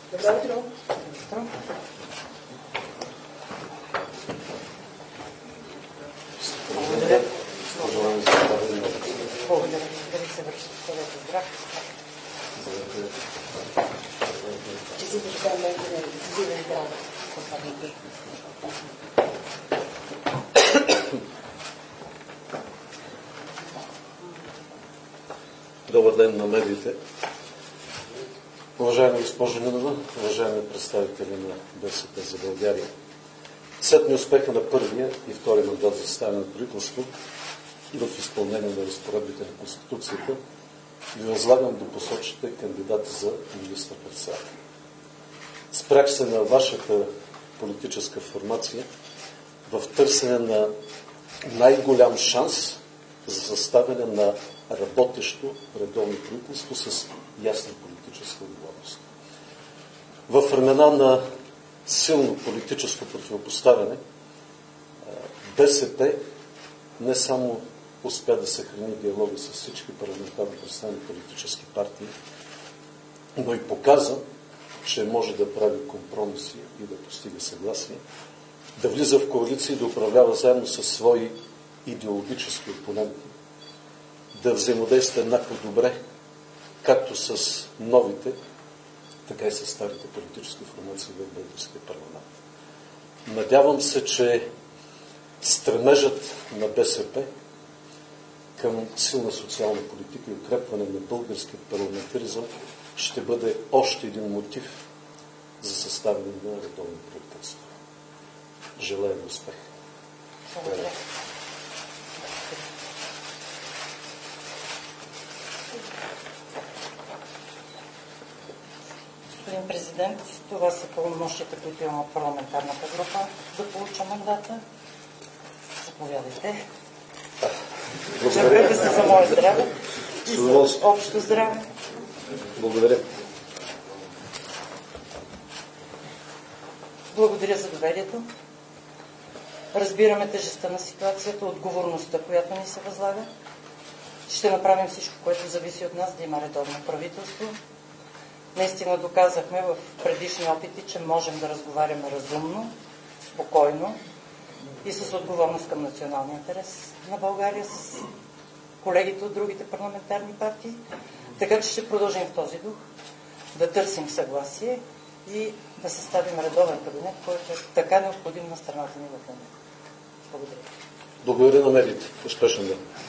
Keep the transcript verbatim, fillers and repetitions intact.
Добро утро. Благодаря. Благодаря. Да ви се върши. Бъдете здрав. Честито така майка на живе здраво. Компаниите. Добър ден на медиите. Уважаема госпожо Нинова, уважаеми представители на БСП за България. След неуспеха на първия и втори мандат за съставяне на правителство и в изпълнение на разпоредбите на Конституцията, ви възлагам да посочите кандидата за министър-председател. Спрях се на вашата политическа формация в търсене на най-голям шанс за съставяне на работещо редовно правителство с ясна политическа отговорност. В времена на силно политическо противопоставяне БСП не само успя да съхрани диалога с всички парламентарно представени политически партии, но и показа, че може да прави компромиси и да постига съгласие, да влиза в коалиция и да управлява заедно със свои идеологически опоненти, да взаимодейства еднакво добре, както с новите, така и с старите политически формации в българския парламент. Надявам се, че стремежът на БСП към силна социална политика и укрепване на българския парламентаризъм ще бъде още един мотив за съставяне на редовно правителство. Желая ви успех. Благодаря. Господин президент, това са пълномощията, които има парламентарната група да получа мандата. Заповядайте. Жертвайте се за мое здраве и за общо здраве. Благодаря. Благодаря за доверието. Разбираме тежестта на ситуацията, отговорността, която ни се възлага. Ще направим всичко, което зависи от нас, да има редовно правителство. Наистина доказахме в предишни опити, че можем да разговаряме разумно, спокойно и с отговорност към националния интерес на България, с колегите от другите парламентарни партии. Така че ще продължим в този дух, да търсим съгласие и да съставим редовен кабинет, който е така необходим на страната ни в момента. Благодаря. Благодаря на медиите. Успешен ден.